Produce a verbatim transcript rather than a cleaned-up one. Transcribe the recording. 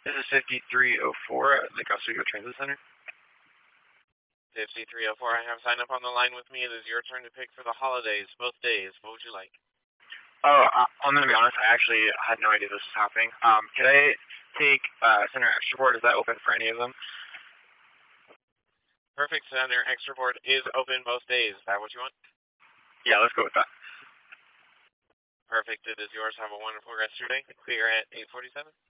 This is fifty-three oh four at Lake Oswego Transit Center. fifty-three oh four, I have signed up on the line with me. It is your turn to pick for the holidays, both days. What would you like? Oh, uh, I'm going to be honest, I actually had no idea this was happening. Um, can I take uh, Center Extraport? Is that open for any of them? Perfect, Center Extraport is open both days. Is that what you want? Yeah, let's go with that. Perfect, it is yours. Have a wonderful rest of your day. Clear at eight forty-seven.